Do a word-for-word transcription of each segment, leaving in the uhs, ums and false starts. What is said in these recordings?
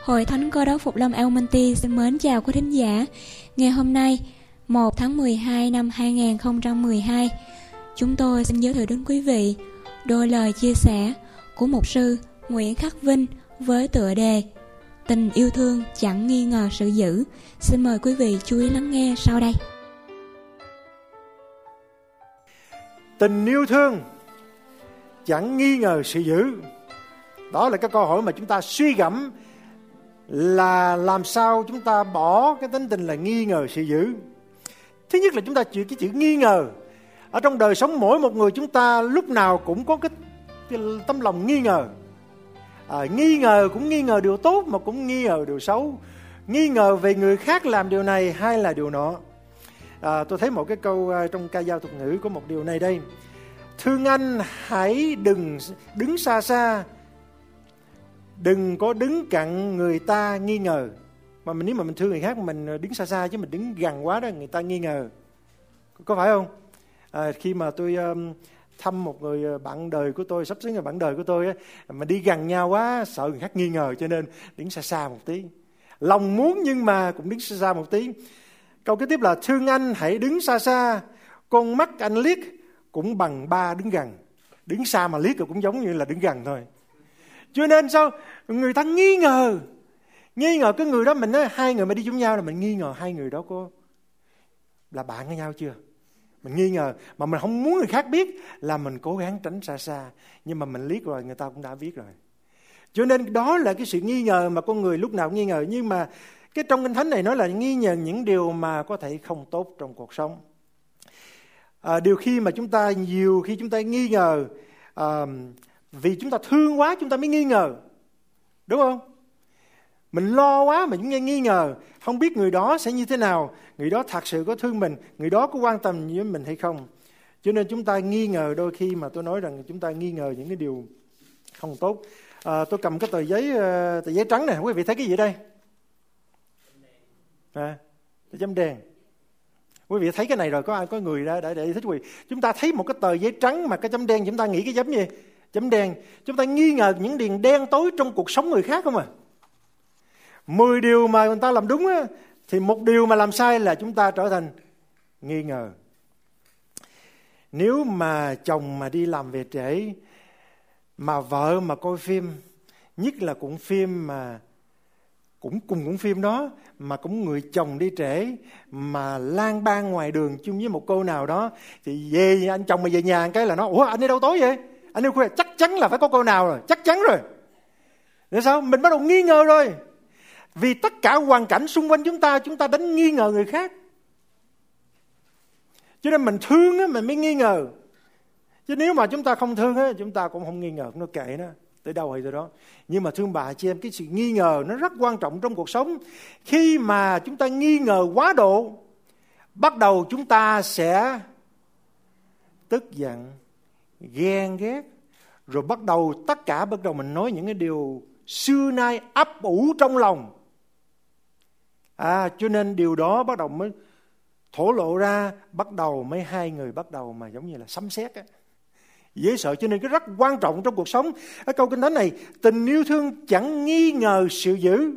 Hội Thánh Cơ Đốc Phục Lâm El Monte xin mến chào quý thính giả. Ngày hôm nay, một tháng mười hai năm hai nghìn không trăm mười hai, chúng tôi xin giới thiệu đến quý vị đôi lời chia sẻ của mục sư Nguyễn Khắc Vinh với tựa đề Tình yêu thương chẳng nghi ngờ sự dữ. Xin mời quý vị chú ý lắng nghe sau đây. Tình yêu thương chẳng nghi ngờ sự dữ. Đó là cái câu hỏi mà chúng ta suy gẫm, là làm sao chúng ta bỏ cái tính tình là nghi ngờ sự dữ. Thứ nhất là chúng ta chịu cái chữ nghi ngờ. Ở trong đời sống mỗi một người chúng ta lúc nào cũng có cái, cái tấm lòng nghi ngờ. À, nghi ngờ cũng nghi ngờ điều tốt mà cũng nghi ngờ điều xấu. Nghi ngờ về người khác làm điều này hay là điều nọ. À, tôi thấy một cái câu trong ca dao tục ngữ có một điều này đây: thương anh hãy đừng đứng xa xa, đừng có đứng cạnh người ta nghi ngờ. Mà mình, nếu mà mình thương người khác mình đứng xa xa, chứ mình đứng gần quá đó người ta nghi ngờ. Có phải không? À, khi mà tôi um, thăm một người bạn đời của tôi, sắp xỉ người bạn đời của tôi á, mà đi gần nhau quá sợ người khác nghi ngờ, cho nên đứng xa xa một tí. Lòng muốn nhưng mà cũng đứng xa xa một tí. Câu kế tiếp là thương anh hãy đứng xa xa, con mắt anh liếc cũng bằng ba đứng gần. Đứng xa mà liếc cũng giống như là đứng gần thôi. Cho nên sao? Người ta nghi ngờ. Nghi ngờ cái người đó. Mình nói hai người mà đi chung nhau là mình nghi ngờ hai người đó có là bạn với nhau chưa. Mình nghi ngờ mà mình không muốn người khác biết là mình cố gắng tránh xa xa. Nhưng mà mình liếc rồi người ta cũng đã biết rồi. Cho nên đó là cái sự nghi ngờ mà con người lúc nào cũng nghi ngờ. Nhưng mà cái trong Kinh Thánh này nói là nghi ngờ những điều mà có thể không tốt trong cuộc sống. À, điều khi mà chúng ta nhiều khi chúng ta nghi ngờ à, vì chúng ta thương quá chúng ta mới nghi ngờ, đúng không? Mình lo quá mà chúng ta nghi ngờ, không biết người đó sẽ như thế nào, người đó thật sự có thương mình, người đó có quan tâm với mình hay không. Cho nên chúng ta nghi ngờ. Đôi khi mà tôi nói rằng chúng ta nghi ngờ những cái điều không tốt. À, tôi cầm cái tờ giấy tờ giấy trắng này, quý vị thấy cái gì đây? À, cái chấm đen. Quý vị thấy cái này rồi, có ai có người đã đã để thích quý vị. Chúng ta thấy một cái tờ giấy trắng mà cái chấm đen, chúng ta nghĩ cái chấm gì? Chấm đen. Chúng ta nghi ngờ những điều đen tối trong cuộc sống người khác không à? Mười điều mà người ta làm đúng á, thì một điều mà làm sai là chúng ta trở thành nghi ngờ. Nếu mà chồng mà đi làm về trễ, mà vợ mà coi phim, nhất là cũng phim mà cũng cùng cũng phim đó, mà cũng người chồng đi trễ mà lang bang ngoài đường chung với một cô nào đó, thì về anh chồng mà về nhà cái là nó: ủa anh đi đâu tối vậy? Anh đi khuya, chắc chắn là phải có cô nào rồi, chắc chắn rồi. Để sao? Mình bắt đầu nghi ngờ rồi. Vì tất cả hoàn cảnh xung quanh chúng ta, chúng ta đánh nghi ngờ người khác. Cho nên mình thương á, mình mới nghi ngờ. Chứ nếu mà chúng ta không thương á, chúng ta cũng không nghi ngờ, nó kệ nó, tới đâu hay tới đó. Nhưng mà thương bà chị em, cái sự nghi ngờ nó rất quan trọng trong cuộc sống. Khi mà chúng ta nghi ngờ quá độ, bắt đầu chúng ta sẽ tức giận, ghen ghét, rồi bắt đầu tất cả bắt đầu mình nói những cái điều xưa nay ấp ủ trong lòng. À, cho nên điều đó bắt đầu mới thổ lộ ra, bắt đầu mấy hai người bắt đầu mà giống như là sấm sét á, dễ sợ. Cho nên cái rất quan trọng trong cuộc sống. Ở câu Kinh Thánh này, tình yêu thương chẳng nghi ngờ sự dữ.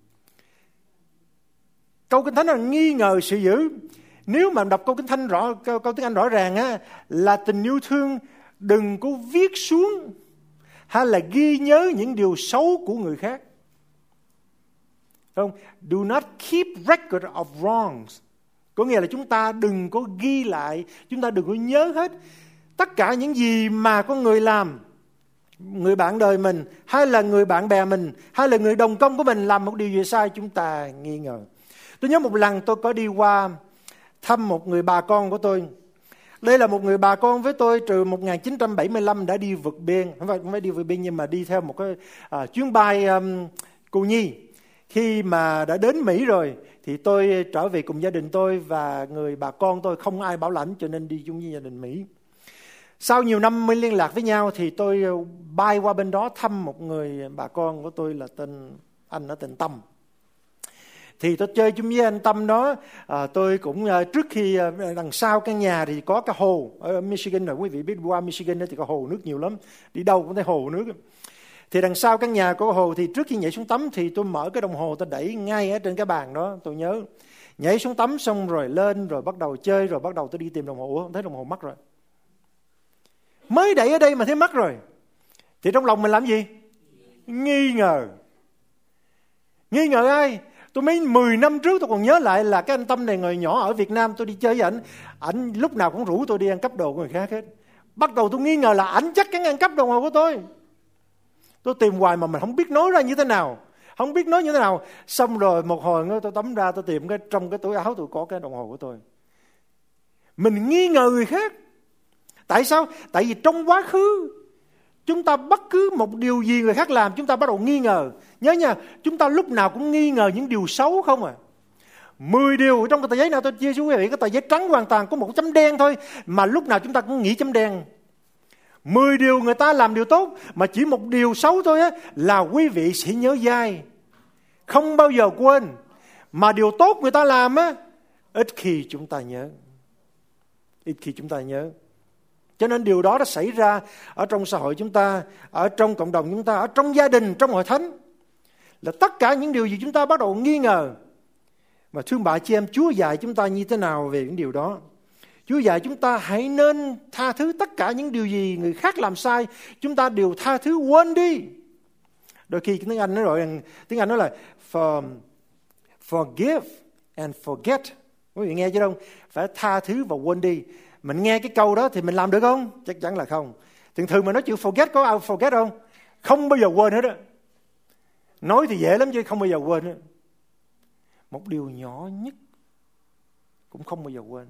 Câu Kinh Thánh là nghi ngờ sự dữ. Nếu mà đọc câu Kinh Thánh rõ, câu, câu tiếng Anh rõ ràng á, là tình yêu thương đừng có viết xuống hay là ghi nhớ những điều xấu của người khác. Không? Do not keep record of wrongs. Có nghĩa là chúng ta đừng có ghi lại, chúng ta đừng có nhớ hết tất cả những gì mà con người làm. Người bạn đời mình, hay là người bạn bè mình, hay là người đồng công của mình làm một điều gì sai, chúng ta nghi ngờ. Tôi nhớ một lần tôi có đi qua thăm một người bà con của tôi. Đây là một người bà con với tôi từ một nghìn chín trăm bảy mươi lăm đã đi vượt biên. Không phải, không phải đi vượt biên nhưng mà đi theo một cái à, chuyến bay um, cô nhi. Khi mà đã đến Mỹ rồi thì tôi trở về cùng gia đình tôi và người bà con tôi, không ai bảo lãnh cho nên đi chung với gia đình Mỹ. Sau nhiều năm mới liên lạc với nhau thì tôi bay qua bên đó thăm một người bà con của tôi là tên anh ở tên Tâm. Thì tôi chơi chung với anh Tâm đó, à, tôi cũng à, trước khi à, đằng sau căn nhà thì có cái hồ ở Michigan rồi, quý vị biết qua Michigan thì có hồ nước nhiều lắm, đi đâu cũng thấy hồ nước. Thì đằng sau căn nhà của Hồ thì trước khi nhảy xuống tắm thì tôi mở cái đồng hồ tôi đẩy ngay ở trên cái bàn đó. Tôi nhớ nhảy xuống tắm xong rồi lên rồi bắt đầu chơi, rồi bắt đầu tôi đi tìm đồng hồ. Ủa, không thấy đồng hồ mất rồi. Mới đẩy ở đây mà thấy mất rồi. Thì trong lòng mình làm gì? Nghi ngờ. Nghi ngờ ai? Tôi mấy mười năm trước tôi còn nhớ lại là cái anh Tâm này người nhỏ ở Việt Nam, tôi đi chơi với ảnh. Ảnh lúc nào cũng rủ tôi đi ăn cắp đồ của người khác hết. Bắt đầu tôi nghi ngờ là ảnh chắc chắn ăn cắp đồng hồ của tôi. Tôi tìm hoài mà mình không biết nói ra như thế nào. Không biết nói như thế nào. Xong rồi một hồi tôi tắm ra tôi tìm cái trong cái túi áo tôi có cái đồng hồ của tôi. Mình nghi ngờ người khác. Tại sao? Tại vì trong quá khứ chúng ta bất cứ một điều gì người khác làm chúng ta bắt đầu nghi ngờ. Nhớ nha, chúng ta lúc nào cũng nghi ngờ những điều xấu không à. Mười điều trong cái tờ giấy nào tôi chia cho quý vị, cái tờ giấy trắng hoàn toàn có một chấm đen thôi, mà lúc nào chúng ta cũng nghĩ chấm đen. Mười điều người ta làm điều tốt, mà chỉ một điều xấu thôi á, là quý vị sẽ nhớ dai, không bao giờ quên. Mà điều tốt người ta làm á, ít khi chúng ta nhớ. Ít khi chúng ta nhớ. Cho nên điều đó đã xảy ra ở trong xã hội chúng ta, ở trong cộng đồng chúng ta, ở trong gia đình, trong hội thánh. Là tất cả những điều gì chúng ta bắt đầu nghi ngờ. Mà thương bà chị em, Chúa dạy chúng ta như thế nào về những điều đó? Chúa dạy chúng ta hãy nên tha thứ tất cả những điều gì người khác làm sai. Chúng ta đều tha thứ, quên đi. Đôi khi tiếng Anh nói rồi, tiếng Anh nói là for, forgive and forget. Quý vị nghe chứ không? Phải tha thứ và quên đi. Mình nghe cái câu đó thì mình làm được không? Chắc chắn là không. Thường thường mà nói chữ forget có ai forget không? Không bao giờ quên hết á. Nói thì dễ lắm chứ không bao giờ quên hết. Một điều nhỏ nhất cũng không bao giờ quên.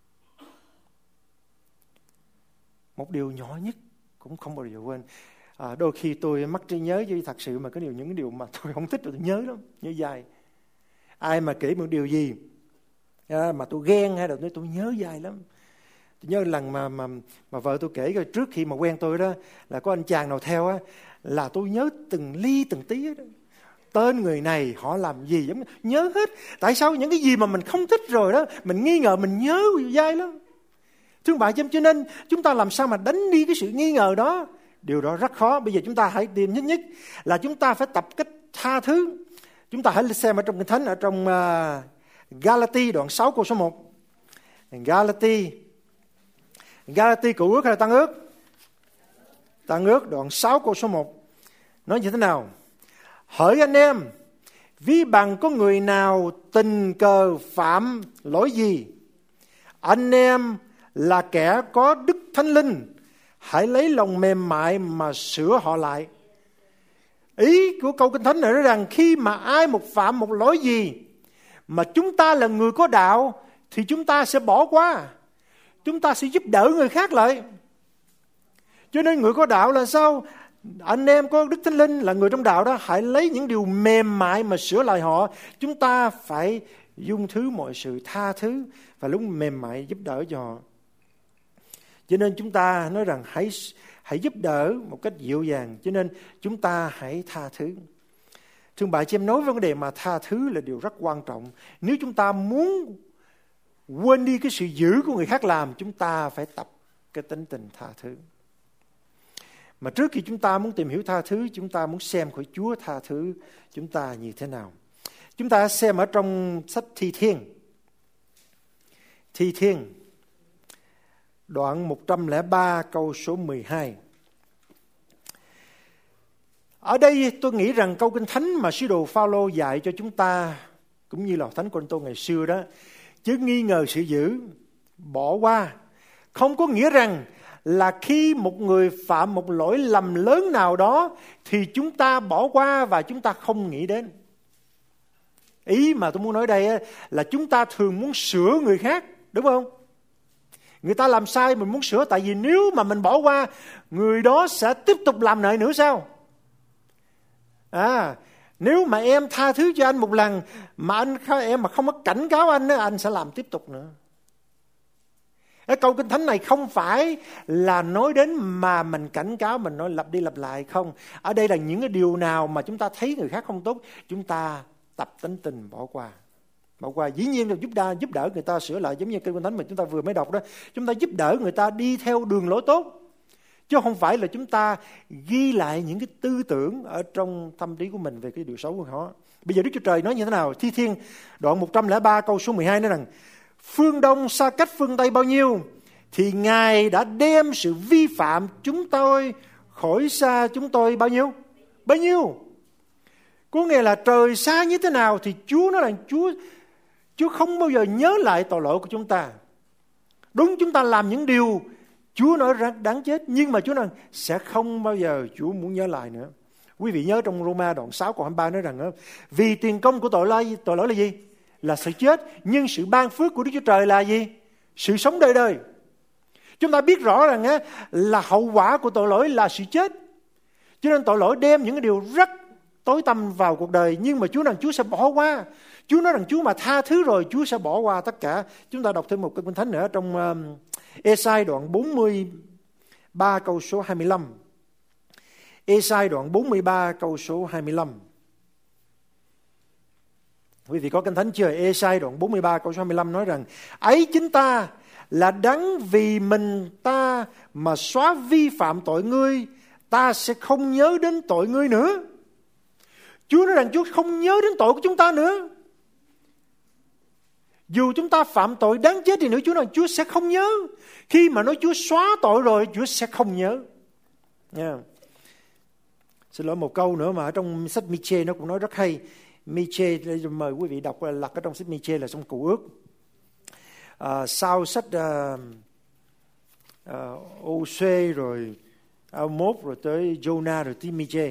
Một điều nhỏ nhất cũng không bao giờ quên. À, đôi khi tôi mất trí nhớ chứ thật sự mà có điều những cái điều mà tôi không thích tôi nhớ lắm, nhớ dài. Ai mà kể một điều gì à, mà tôi ghen hay là tôi, tôi nhớ dài lắm. Tôi nhớ lần mà mà mà vợ tôi kể rồi trước khi mà quen tôi đó là có anh chàng nào theo á, là tôi nhớ từng ly từng tí đó. Tên người này họ làm gì giống nhớ hết. Tại sao những cái gì mà mình không thích rồi đó mình nghi ngờ mình nhớ dai lắm. Thương bà cho nên chúng ta làm sao mà đánh đi cái sự nghi ngờ đó. Điều đó rất khó. Bây giờ chúng ta hãy tìm nhất nhất là chúng ta phải tập cách tha thứ. Chúng ta hãy xem ở trong Kinh Thánh, ở trong uh, Galati đoạn sáu câu số một. Galati Galati Cựu Ước hay là Tân Ước? Tân Ước đoạn sáu câu số một. Nói như thế nào? Hỡi anh em, ví bằng có người nào tình cờ phạm lỗi gì, anh em là kẻ có đức Thánh Linh, hãy lấy lòng mềm mại mà sửa họ lại. Ý của câu Kinh Thánh này nói rằng khi mà ai một phạm một lỗi gì mà chúng ta là người có đạo thì chúng ta sẽ bỏ qua. Chúng ta sẽ giúp đỡ người khác lại. Cho nên người có đạo là sao? Anh em có Đức Thánh Linh là người trong đạo đó, hãy lấy những điều mềm mại mà sửa lại họ. Chúng ta phải dung thứ mọi sự, tha thứ và lúc mềm mại giúp đỡ cho họ. Cho nên chúng ta nói rằng hãy hãy giúp đỡ một cách dịu dàng. Cho nên chúng ta hãy tha thứ. Thương bà chị em, nói về vấn đề mà tha thứ là điều rất quan trọng. Nếu chúng ta muốn quên đi cái sự dữ của người khác làm, chúng ta phải tập cái tính tình tha thứ. Mà trước khi chúng ta muốn tìm hiểu tha thứ, chúng ta muốn xem khỏi Chúa tha thứ chúng ta như thế nào. Chúng ta xem ở trong sách Thi Thiên. Thi Thiên đoạn một trăm lẻ ba câu số mười hai. Ở đây tôi nghĩ rằng câu Kinh Thánh mà sứ đồ Phao-lô dạy cho chúng ta, cũng như là Thánh Cô-rinh-tô ngày xưa đó, chứ nghi ngờ sự dữ, bỏ qua, không có nghĩa rằng là khi một người phạm một lỗi lầm lớn nào đó thì chúng ta bỏ qua và chúng ta không nghĩ đến. Ý mà tôi muốn nói đây là chúng ta thường muốn sửa người khác, đúng không? Người ta làm sai mình muốn sửa, tại vì nếu mà mình bỏ qua, người đó sẽ tiếp tục làm lại nữa sao? À, nếu mà em tha thứ cho anh một lần mà anh em mà không có cảnh cáo anh, anh sẽ làm tiếp tục nữa. Cái câu Kinh Thánh này không phải là nói đến mà mình cảnh cáo, mình nói lặp đi lặp lại không. Ở đây là những cái điều nào mà chúng ta thấy người khác không tốt, chúng ta tập tính tình bỏ qua. Bỏ qua dĩ nhiên là giúp đỡ, giúp đỡ người ta sửa lại, giống như Kinh Thánh mà chúng ta vừa mới đọc đó. Chúng ta giúp đỡ người ta đi theo đường lối tốt. Chứ không phải là chúng ta ghi lại những cái tư tưởng ở trong tâm trí của mình về cái điều xấu của họ. Bây giờ Đức Chúa Trời nói như thế nào? Thi Thiên đoạn một trăm lẻ ba câu số mười hai nói rằng: phương Đông xa cách phương Tây bao nhiêu, thì Ngài đã đem sự vi phạm chúng tôi khỏi xa chúng tôi bao nhiêu? Bao nhiêu? Có nghĩa là trời xa như thế nào thì Chúa nói là Chúa, Chúa không bao giờ nhớ lại tội lỗi của chúng ta. Đúng, chúng ta làm những điều Chúa nói đáng chết, nhưng mà Chúa nói sẽ không bao giờ Chúa muốn nhớ lại nữa. Quý vị nhớ trong Roma đoạn sáu câu hai mươi ba nói rằng: vì tiền công của tội lỗi, tội lỗi là gì? Là sự chết. Nhưng sự ban phước của Đức Chúa Trời là gì? Sự sống đời đời. Chúng ta biết rõ rằng là hậu quả của tội lỗi là sự chết. Cho nên tội lỗi đem những điều rất tối tăm vào cuộc đời. Nhưng mà Chúa nói Chúa sẽ bỏ qua. Chúa nói rằng Chúa mà tha thứ rồi, Chúa sẽ bỏ qua tất cả. Chúng ta đọc thêm một cái kinh thánh nữa trong um, Ê-sai đoạn bốn mươi ba câu số hai mươi lăm. Ê-sai đoạn bốn mươi ba câu số hai mươi lăm. Quý vị có kinh thánh chưa? Ê-sai đoạn bốn mươi ba câu số hai mươi lăm nói rằng: ấy chính ta là đấng vì mình ta mà xóa vi phạm tội ngươi, ta sẽ không nhớ đến tội ngươi nữa. Chúa nói rằng Chúa không nhớ đến tội của chúng ta nữa. Dù chúng ta phạm tội đáng chết thì nữa, Chúa nói Chúa sẽ không nhớ. Khi mà nói Chúa xóa tội rồi, Chúa sẽ không nhớ. Yeah. Xin lỗi một câu nữa mà ở trong sách Mi-chê nó cũng nói rất hay. Mi-chê, mời quý vị đọc lật ở trong sách Mi-chê là trong Cựu Ước. À, sau sách uh, uh, Ô-xê rồi Amos rồi tới Jonah rồi tới Mi-chê.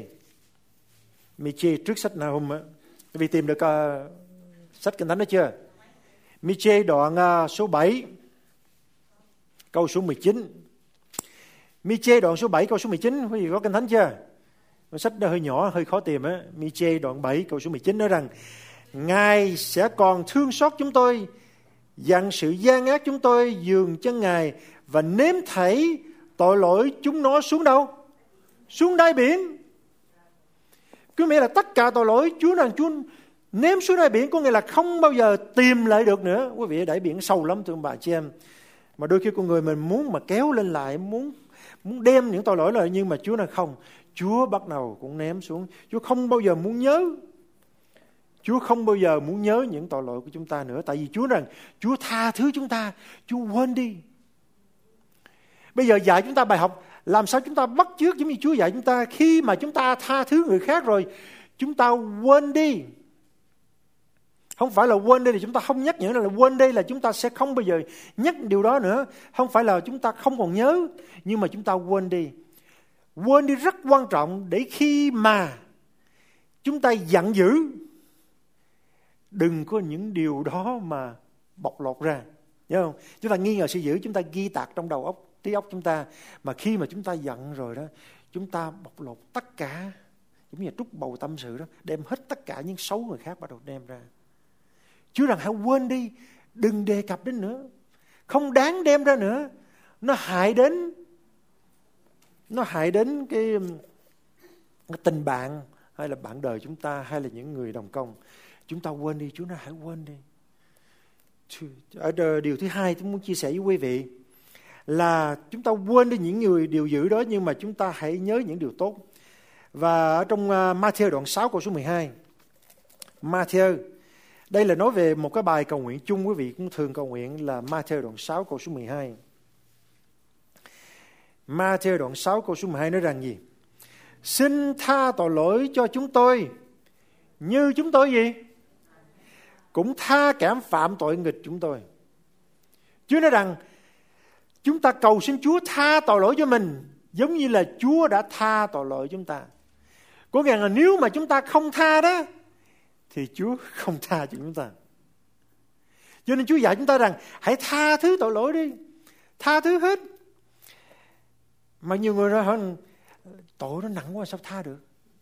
Mi-chê trước sách Na-hum á. Quý vị tìm được uh, sách Kinh Thánh đó chưa? Mi-chê đoạn uh, số bảy câu số mười chín. Mi-chê đoạn số bảy câu số mười chín, quý vị có Kinh Thánh chưa? Sách đó hơi nhỏ, hơi khó tìm á. Mi-chê đoạn bảy câu số mười chín nói rằng: Ngài sẽ còn thương xót chúng tôi, dặn sự gian ác chúng tôi dường chân Ngài, và nếm thảy tội lỗi chúng nó xuống đâu? Xuống đáy biển. Cứ nghĩa là tất cả tội lỗi Chúa rằng Chúa ném xuống đáy biển, có nghĩa là không bao giờ tìm lại được nữa. Quý vị, đáy biển sâu lắm thưa ông bà chị em. Mà đôi khi con người mình muốn mà kéo lên lại, muốn muốn đem những tội lỗi lại, nhưng mà Chúa nói không. Chúa bắt đầu cũng ném xuống. Chúa không bao giờ muốn nhớ. Chúa không bao giờ muốn nhớ những tội lỗi của chúng ta nữa. Tại vì Chúa rằng Chúa tha thứ chúng ta, Chúa quên đi. Bây giờ dạy chúng ta bài học làm sao chúng ta bắt chước giống như Chúa dạy chúng ta. Khi mà chúng ta tha thứ người khác rồi, chúng ta quên đi. Không phải là quên đi thì chúng ta không nhắc nhở, là quên đi là chúng ta sẽ không bao giờ nhắc điều đó nữa. Không phải là chúng ta không còn nhớ, nhưng mà chúng ta quên đi. Quên đi rất quan trọng để khi mà chúng ta giận dữ, đừng có những điều đó mà bộc lộ ra. Nhớ không? Chúng ta nghi ngờ sự dữ, chúng ta ghi tạc trong đầu óc, trí óc chúng ta. Mà khi mà chúng ta giận rồi đó, chúng ta bộc lộ tất cả, giống như trút bầu tâm sự đó, đem hết tất cả những xấu người khác bắt đầu đem ra. Chúa rằng hãy quên đi, đừng đề cập đến nữa, không đáng đem ra nữa. Nó hại đến Nó hại đến cái, cái tình bạn, hay là bạn đời chúng ta, hay là những người đồng công. Chúng ta quên đi, Chúa nói hãy quên đi. Ở điều thứ hai tôi muốn chia sẻ với quý vị là chúng ta quên đi những người điều dữ đó, nhưng mà chúng ta hãy nhớ những điều tốt. Và ở trong Ma-thi-ơ đoạn sáu câu số mười hai, Ma-thi-ơ, đây là nói về một cái bài cầu nguyện chung, quý vị cũng thường cầu nguyện, là Ma-thi-ơ đoạn sáu câu số mười hai. Ma-thi-ơ đoạn sáu câu số mười hai nói rằng gì? Xin tha tội lỗi cho chúng tôi, như chúng tôi gì? Cũng tha kẻ phạm tội nghịch chúng tôi. Chúa nói rằng chúng ta cầu xin Chúa tha tội lỗi cho mình, giống như là Chúa đã tha tội lỗi chúng ta. Có nghĩa là nếu mà chúng ta không tha đó, thì Chúa không tha cho chúng ta. Cho nên Chúa dạy chúng ta rằng hãy tha thứ tội lỗi đi, tha thứ hết. Mà nhiều người nói tội nó nặng quá sao tha được?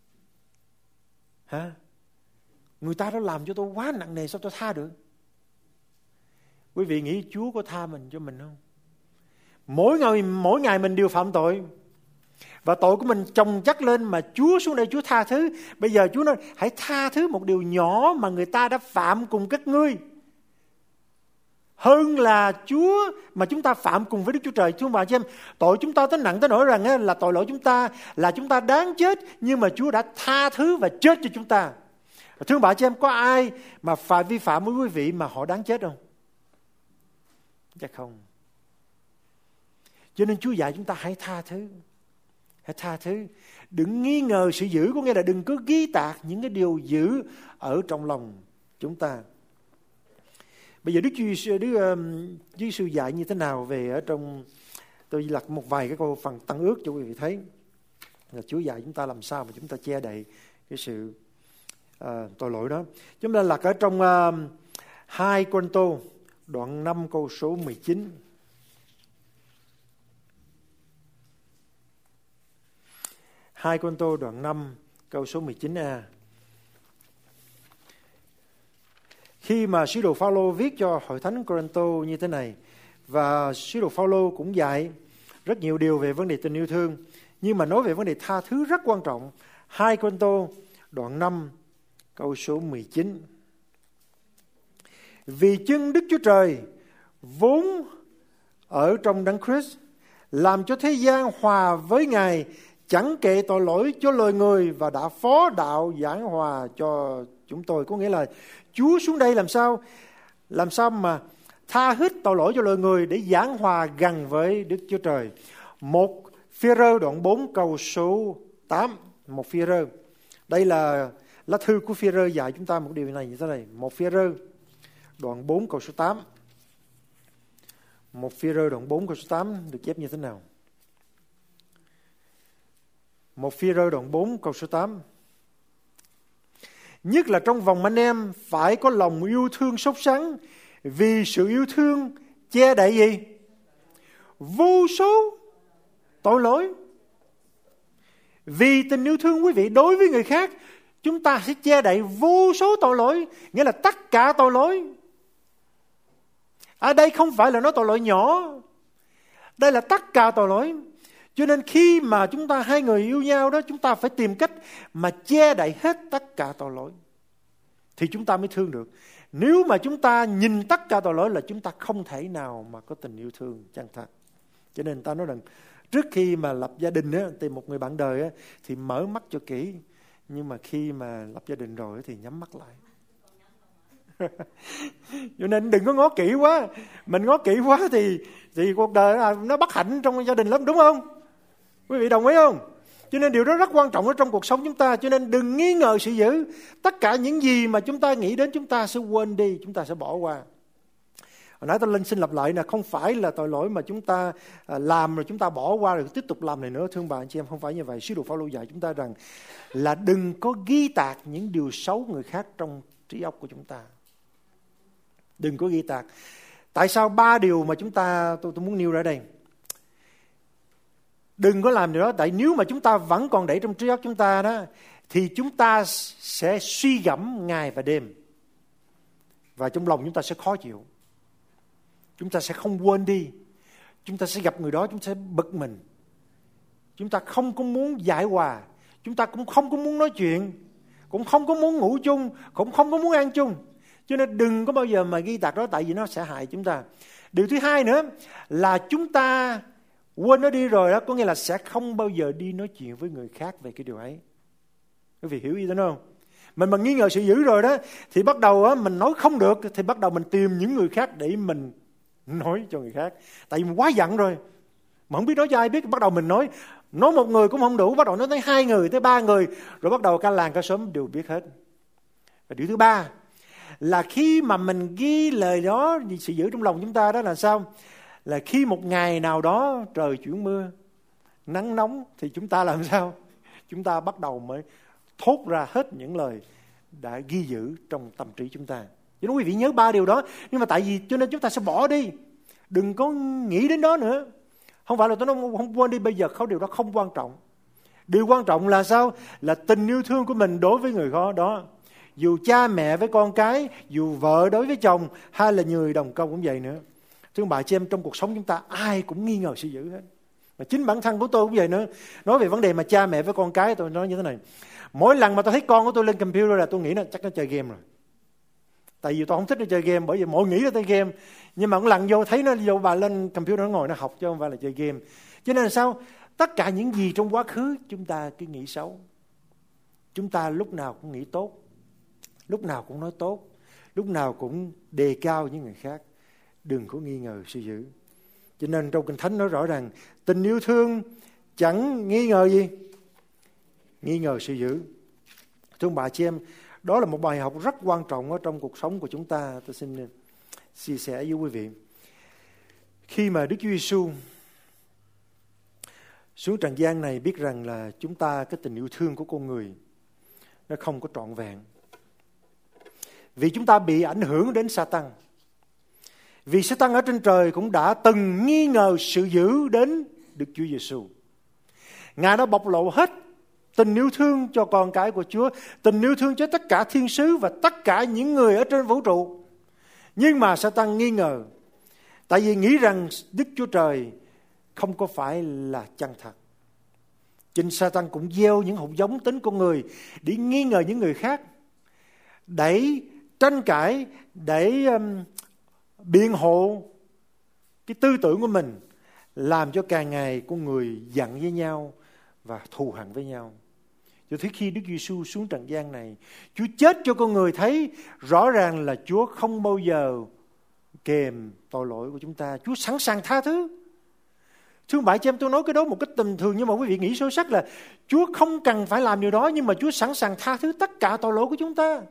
Hả? Người ta đã làm cho tôi quá nặng nề, sao tôi tha được? Quý vị nghĩ Chúa có tha mình cho mình không? Mỗi ngày, mỗi ngày mình đều phạm tội, và tội của mình chồng chất lên, mà Chúa xuống đây Chúa tha thứ. Bây giờ Chúa nói hãy tha thứ một điều nhỏ mà người ta đã phạm cùng các ngươi. hơn là Chúa mà chúng ta phạm cùng với Đức Chúa Trời. Thưa bà chị em, tội chúng ta tới nặng tới nỗi rằng là tội lỗi chúng ta là chúng ta đáng chết, nhưng mà Chúa đã tha thứ và chết cho chúng ta. Thưa bà chị em, có ai mà phải vi phạm với quý vị mà họ đáng chết không? Chắc không. Cho nên Chúa dạy chúng ta hãy tha thứ. Hãy tha thứ. Đừng nghi ngờ sự dữ, có nghĩa là đừng có ghi tạc những cái điều dữ ở trong lòng chúng ta. Bây giờ Đức Chúa Đức, um, Chúa Giêsu dạy như thế nào về ở trong, tôi lật một vài cái câu phần Tăng Ước cho quý vị thấy là Chúa dạy chúng ta làm sao mà chúng ta che đậy cái sự uh, tội lỗi đó. Chúng ta lật ở trong uh, hai Cô-rinh-tô đoạn năm câu số mười chín. hai Cô-rinh-tô đoạn năm câu số mười chín a. Khi mà sứ đồ Phao-lô viết cho hội thánh Cô-rinh-tô như thế này, và sứ đồ Phao-lô cũng dạy rất nhiều điều về vấn đề tình yêu thương, nhưng mà nói về vấn đề tha thứ rất quan trọng. hai Cô-rinh-tô đoạn năm câu số mười chín. Vì chân Đức Chúa Trời vốn ở trong Đấng Christ làm cho thế gian hòa với Ngài, chẳng kệ tội lỗi cho loài người, và đã phó đạo giảng hòa cho chúng tôi. Có nghĩa là Chúa xuống đây làm sao làm sao mà tha hết tội lỗi cho loài người để giảng hòa gần với Đức Chúa Trời. Một Phi-rơ đoạn bốn câu số tám. Một Phi-rơ. Đây là lá thư của Phi-rơ dạy chúng ta một điều này như thế này. Một Phi-rơ đoạn bốn câu số tám. Một Phi-rơ đoạn bốn câu số tám được chép như thế nào? Một Phi-rơ đoạn bốn câu số tám. Nhất là trong vòng anh em phải có lòng yêu thương sốt sắng, vì sự yêu thương che đậy gì? Vô số tội lỗi. Vì tình yêu thương quý vị đối với người khác, chúng ta sẽ che đậy vô số tội lỗi, nghĩa là tất cả tội lỗi. Ở đây không phải là nói tội lỗi nhỏ, đây là tất cả tội lỗi. Cho nên khi mà chúng ta hai người yêu nhau đó, chúng ta phải tìm cách mà che đậy hết tất cả tội lỗi, thì chúng ta mới thương được. Nếu mà chúng ta nhìn tất cả tội lỗi là chúng ta không thể nào mà có tình yêu thương chân thật. Cho nên ta nói rằng trước khi mà lập gia đình á, tìm một người bạn đời á, thì mở mắt cho kỹ. Nhưng mà khi mà lập gia đình rồi thì nhắm mắt lại. Cho nên đừng có ngó kỹ quá. Mình ngó kỹ quá thì thì cuộc đời nó bất hạnh trong gia đình lắm, đúng không? Quý vị đồng ý không? Cho nên điều đó rất quan trọng ở trong cuộc sống chúng ta. Cho nên đừng nghi ngờ sự dữ. Tất cả những gì mà chúng ta nghĩ đến chúng ta sẽ quên đi, chúng ta sẽ bỏ qua. Hồi nãy tôi lên xin lặp lại là không phải là tội lỗi mà chúng ta làm rồi chúng ta bỏ qua rồi tiếp tục làm này nữa. Thương bà anh chị em, không phải như vậy. Sứ đồ Phao-lô dạy chúng ta rằng là đừng có ghi tạc những điều xấu người khác trong trí óc của chúng ta. Đừng có ghi tạc. Tại sao ba điều mà chúng ta tôi, tôi muốn nêu ra đây? Đừng có làm điều đó. Tại nếu mà chúng ta vẫn còn để trong trí óc chúng ta đó, thì chúng ta sẽ suy gẫm ngày và đêm, và trong lòng chúng ta sẽ khó chịu. Chúng ta sẽ không quên đi. Chúng ta sẽ gặp người đó, chúng ta sẽ bực mình. Chúng ta không có muốn giải hòa. Chúng ta cũng không có muốn nói chuyện, cũng không có muốn ngủ chung, cũng không có muốn ăn chung. Cho nên đừng có bao giờ mà ghi tạc đó, tại vì nó sẽ hại chúng ta. Điều thứ hai nữa là chúng ta quên nó đi rồi đó, có nghĩa là sẽ không bao giờ đi nói chuyện với người khác về cái điều ấy. Quý vị hiểu ý tôi không? Mình mà nghi ngờ sự dữ rồi đó, thì bắt đầu á, mình nói không được, thì bắt đầu mình tìm những người khác để mình nói cho người khác. Tại vì mình quá giận rồi, mà không biết nói cho ai biết, bắt đầu mình nói. Nói một người cũng không đủ, bắt đầu nói tới hai người, tới ba người, rồi bắt đầu cả làng cả xóm đều biết hết. Và điều thứ ba là khi mà mình ghi lời đó, sự giữ trong lòng chúng ta đó là sao? Là khi một ngày nào đó trời chuyển mưa, nắng nóng, thì chúng ta làm sao? Chúng ta bắt đầu mới thốt ra hết những lời đã ghi giữ trong tâm trí chúng ta. Cho nên quý vị nhớ ba điều đó. Nhưng mà tại vì cho nên chúng ta sẽ bỏ đi. Đừng có nghĩ đến đó nữa. Không phải là tôi nói không quên đi, bây giờ không, điều đó không quan trọng. Điều quan trọng là sao? Là tình yêu thương của mình đối với người đó. Dù cha mẹ với con cái, dù vợ đối với chồng, hay là người đồng công cũng vậy nữa. Thưa bà chị em, trong cuộc sống chúng ta ai cũng nghi ngờ sự dữ hết. Mà chính bản thân của tôi cũng vậy nữa. Nói về vấn đề mà cha mẹ với con cái, tôi nói như thế này. Mỗi lần mà tôi thấy con của tôi lên computer là tôi nghĩ là chắc nó chơi game rồi. Tại vì tôi không thích nó chơi game, bởi vì mỗi nghĩ là chơi game. Nhưng mà cũng lặn vô thấy nó vô bà lên computer nó ngồi nó học chứ không phải là chơi game. Cho nên là sao? Tất cả những gì trong quá khứ chúng ta cứ nghĩ xấu. Chúng ta lúc nào cũng nghĩ tốt, lúc nào cũng nói tốt, lúc nào cũng đề cao những người khác. Đừng có nghi ngờ sự dữ. Cho nên trong Kinh Thánh nói rõ ràng tình yêu thương chẳng nghi ngờ gì? Nghi ngờ sự dữ. Thưa bà chị em, đó là một bài học rất quan trọng ở trong cuộc sống của chúng ta. Tôi xin chia sẻ với quý vị. Khi mà Đức Chúa Giêsu xuống trần gian này, biết rằng là chúng ta, cái tình yêu thương của con người nó không có trọn vẹn. Vì chúng ta bị ảnh hưởng đến Sa-tan. Vì Sa-tan ở trên trời cũng đã từng nghi ngờ sự dữ đến Đức Chúa Giêsu. Ngài đã bộc lộ hết tình yêu thương cho con cái của Chúa, tình yêu thương cho tất cả thiên sứ và tất cả những người ở trên vũ trụ. Nhưng mà Sa-tan nghi ngờ, tại vì nghĩ rằng Đức Chúa Trời không có phải là chân thật. Chính Sa-tan cũng gieo những hạt giống tính con người để nghi ngờ những người khác, để tranh cãi, để um, biện hộ cái tư tưởng của mình, làm cho càng ngày con người giận với nhau và thù hằn với nhau. Cho tới khi Đức Giêsu xuống trần gian này, Chúa chết cho con người thấy rõ ràng là Chúa không bao giờ kèm tội lỗi của chúng ta. Chúa sẵn sàng tha thứ. Thưa bạn chị em, tôi nói cái đó một cách bình thường, nhưng mà quý vị nghĩ sâu sắc là Chúa không cần phải làm điều đó, nhưng mà Chúa sẵn sàng tha thứ tất cả tội lỗi của chúng ta.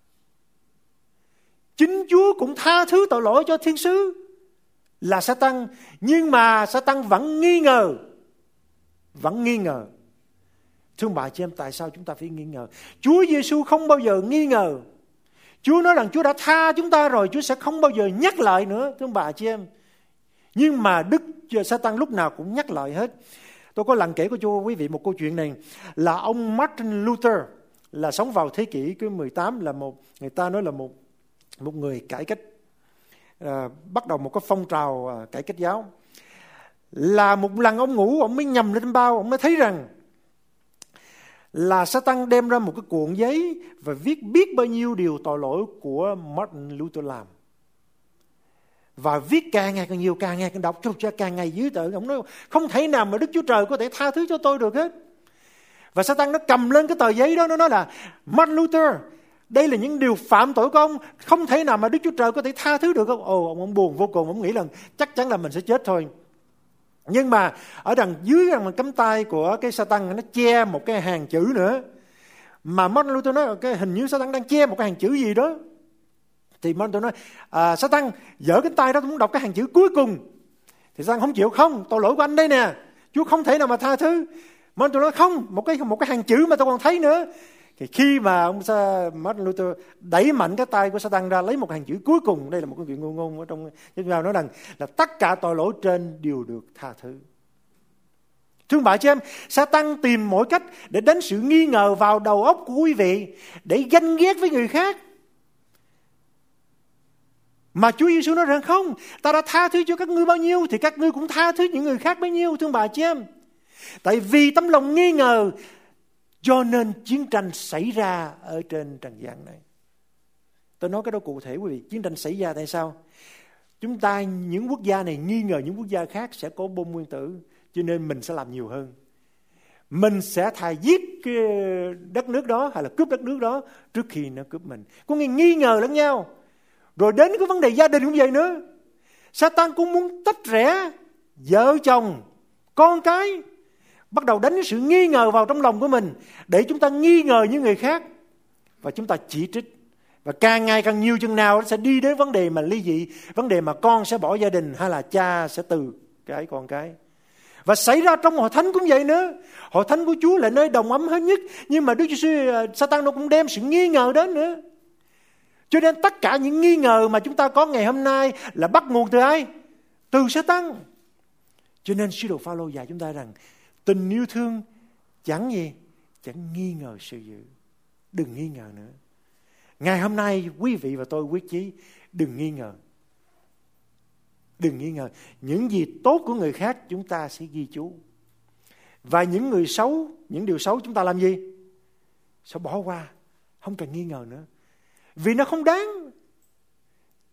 Chính Chúa cũng tha thứ tội lỗi cho thiên sứ là Sa-tan, nhưng mà Sa-tan vẫn nghi ngờ. Vẫn nghi ngờ. Thưa bà chị em, tại sao chúng ta phải nghi ngờ? Chúa Giêsu không bao giờ nghi ngờ. Chúa nói rằng Chúa đã tha chúng ta rồi, Chúa sẽ không bao giờ nhắc lại nữa. Thưa bà chị em, nhưng mà Đức Sa-tan lúc nào cũng nhắc lại hết. Tôi có lần kể cho quý vị một câu chuyện này, là ông Martin Luther, là sống vào thế kỷ thứ mười tám, là một, người ta nói là một một người cải cách, à, bắt đầu một cái phong trào à, cải cách giáo. Là một lần ông ngủ, ông mới nhầm lên bao, ông mới thấy rằng là Sa-tan đem ra một cái cuộn giấy và viết biết bao nhiêu điều tội lỗi của Martin Luther làm. Và viết càng ngày càng nhiều, càng ngày càng đọc, càng ngày dữ tợn. Ông nói không thể nào mà Đức Chúa Trời có thể tha thứ cho tôi được hết. Và Sa-tan nó cầm lên cái tờ giấy đó, nó nói là Martin Luther, đây là những điều phạm tội của ông, không thể nào mà Đức Chúa Trời có thể tha thứ được không? Ồ, ông, ông buồn vô cùng, ông nghĩ là chắc chắn là mình sẽ chết thôi. Nhưng mà ở đằng dưới rằng cánh tay của cái Sa-tan nó che một cái hàng chữ nữa. Mà Martin Luther nói cái hình như Sa-tan đang che một cái hàng chữ gì đó. Thì Martin nói à, Sa-tan giở cánh tay đó, tôi muốn đọc cái hàng chữ cuối cùng. Thì Sa-tan không chịu, không, tội lỗi của anh đây nè, Chúa không thể nào mà tha thứ. Martin nói không, một cái một cái hàng chữ mà tôi còn thấy nữa. Thì khi mà ông Martin Luther đẩy mạnh cái tay của Sa-tan ra, lấy một hàng chữ cuối cùng, đây là một cái chuyện ngôn ngôn ở trong Kinh Thánh nói rằng là tất cả tội lỗi trên đều được tha thứ. Thưa bà chị em, Sa-tan tìm mọi cách để đánh sự nghi ngờ vào đầu óc của quý vị, để ganh ghét với người khác. Mà Chúa Giêsu nói rằng không, ta đã tha thứ cho các ngươi bao nhiêu thì các ngươi cũng tha thứ những người khác bấy nhiêu. Thưa bà chị em, tại vì tấm lòng nghi ngờ cho nên chiến tranh xảy ra ở trên trần gian này. Tôi nói cái đó cụ thể quý vị. Chiến tranh xảy ra tại sao? Chúng ta, những quốc gia này nghi ngờ những quốc gia khác sẽ có bom nguyên tử, cho nên mình sẽ làm nhiều hơn. Mình sẽ thà giết cái đất nước đó hay là cướp đất nước đó trước khi nó cướp mình. Có nghĩa nghi ngờ lẫn nhau. Rồi đến cái vấn đề gia đình cũng vậy nữa. Sa-tan cũng muốn tách rẽ vợ chồng, con cái, bắt đầu đánh sự nghi ngờ vào trong lòng của mình, để chúng ta nghi ngờ những người khác và chúng ta chỉ trích. Và càng ngày càng nhiều chừng nào sẽ đi đến vấn đề mà ly dị, vấn đề mà con sẽ bỏ gia đình hay là cha sẽ từ cái con cái. Và xảy ra trong hội thánh cũng vậy nữa. Hội thánh của Chúa là nơi đồng ấm hết nhất, nhưng mà Đức Giêsu, Sa-tan nó cũng đem sự nghi ngờ đến nữa. Cho nên tất cả những nghi ngờ mà chúng ta có ngày hôm nay là bắt nguồn từ ai? Từ Sa-tan. Cho nên sứ đồ Phao-lô dạy chúng ta rằng tình yêu thương chẳng gì, chẳng nghi ngờ sự dữ. Đừng nghi ngờ nữa. Ngày hôm nay quý vị và tôi quyết chí đừng nghi ngờ. Đừng nghi ngờ. Những gì tốt của người khác chúng ta sẽ ghi chú. Và những người xấu, những điều xấu chúng ta làm gì? Sẽ bỏ qua. Không cần nghi ngờ nữa. Vì nó không đáng.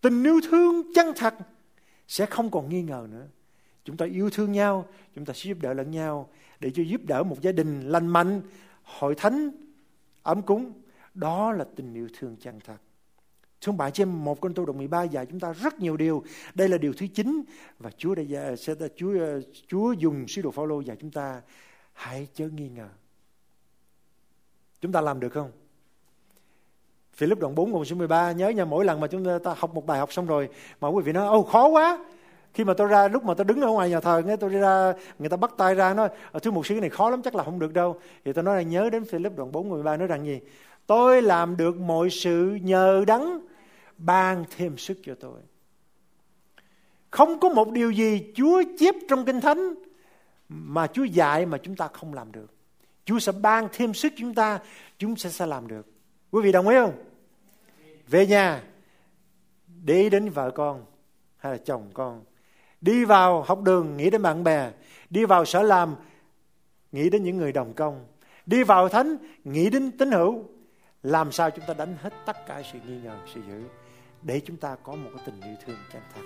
Tình yêu thương chân thật sẽ không còn nghi ngờ nữa. Chúng ta yêu thương nhau, chúng ta sẽ giúp đỡ lẫn nhau để cho giúp đỡ một gia đình lành mạnh, hội thánh ấm cúng. Đó là tình yêu thương chân thật. Thưa bạn chị em, một Cô-rinh tô đoạn mười ba dạy chúng ta rất nhiều điều. Đây là điều thứ chín và Chúa đã sẽ Chúa Chúa dùng sứ đồ Phao-lô dạy chúng ta hãy chớ nghi ngờ. Chúng ta làm được không? Philip đoạn bốn câu số mười ba, nhớ nha, mỗi lần mà chúng ta học một bài học xong rồi mà quý vị nói ô khó quá. Khi mà tôi ra, lúc mà tôi đứng ở ngoài nhà thờ, nghe tôi đi ra, người ta bắt tay ra nói thưa mục sư cái này khó lắm, chắc là không được đâu. Thì tôi nói là nhớ đến Philip đoạn bốn câu mười ba nói rằng gì? Tôi làm được mọi sự nhờ Đấng ban thêm sức cho tôi. Không có một điều gì Chúa chép trong Kinh Thánh mà Chúa dạy mà chúng ta không làm được. Chúa sẽ ban thêm sức chúng ta, chúng sẽ sẽ làm được. Quý vị đồng ý không? Về nhà, đi đến vợ con hay là chồng con, đi vào học đường nghĩ đến bạn bè, đi vào sở làm nghĩ đến những người đồng công, đi vào thánh nghĩ đến tín hữu. Làm sao chúng ta đánh hết tất cả sự nghi ngờ, sự dữ để chúng ta có một cái tình yêu thương chân thật.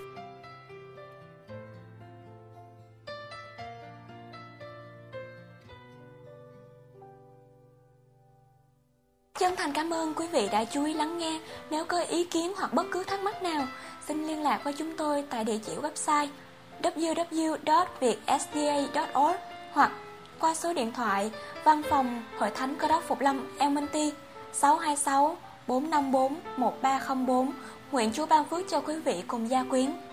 Chân thành cảm ơn quý vị đã chú ý lắng nghe. Nếu có ý kiến hoặc bất cứ thắc mắc nào, xin liên lạc với chúng tôi tại địa chỉ website w w w chấm việt s d a chấm org hoặc qua số điện thoại Văn phòng Hội Thánh Cơ Đốc Phục Lâm Elmonty sáu hai sáu bốn năm bốn một ba không bốn. Nguyện Chúa ban phước cho quý vị cùng gia quyến.